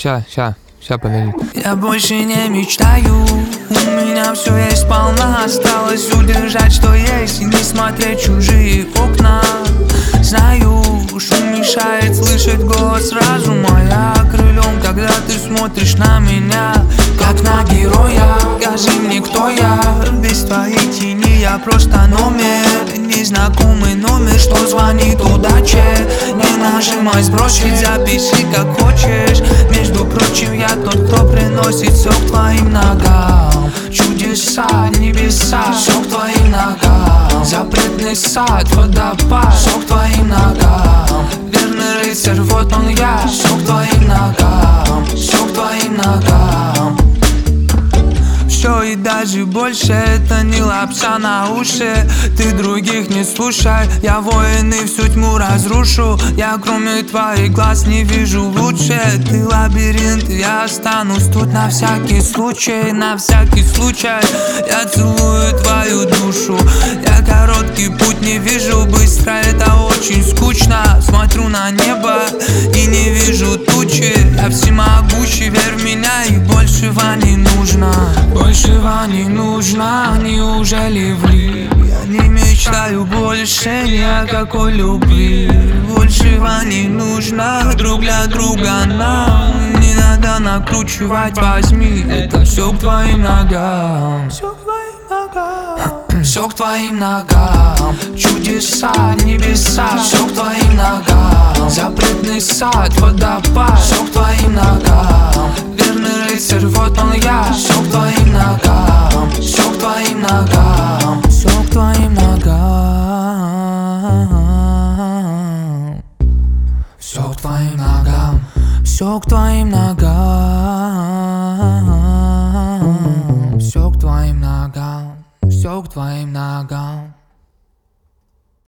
Ща, подожди. Я больше не мечтаю, у меня все есть сполна. Осталось удержать, что есть, и не смотреть чужие окна. Знаю, шум мешает слышать голос разума. Я крылем, когда ты смотришь на меня, как на героя. Скажи мне, кто я, без твоей тени я просто номер. Незнакомый номер, что звонит удаче. Не нажимай сбросить, запиши как хочешь. Между прочим, я тот, кто приносит все к твоим ногам. Чудеса, небеса, все к твоим ногам. Запретный сад, водопад, все к твоим ногам. Верный рыцарь, вот он я, все к твоим ногам, все к твоим ногам. Все и даже больше, это не лапша на уши. Ты других не слушай, я воин и всю тьму разрушу. Я кроме твоих глаз не вижу лучше. Ты лабиринт, я останусь тут на всякий случай. На всякий случай я целую твою душу. Я короткий путь не вижу, быстро это очень скучно. Смотрю на небо и не вижу тучи. Я всемогущий, верь в меня, и большего не нужно. Большего не нужно, неужели влип? Я не мечтаю больше ни о какой любви. Большего не нужно друг для друга нам. Не надо накручивать, возьми, это все к твоим ногам. Все к твоим ногам. Все к твоим ногам. Чудеса, небеса, все к твоим ногам. Запретный сад, водопад, все к твоим ногам. Верный рыцарь, вот он я, все к твоим ногам, все к твоим ногам, все к твоим ногам, все к твоим ногам, все к твоим ногам, все к твоим ногам, все к твоим ногам.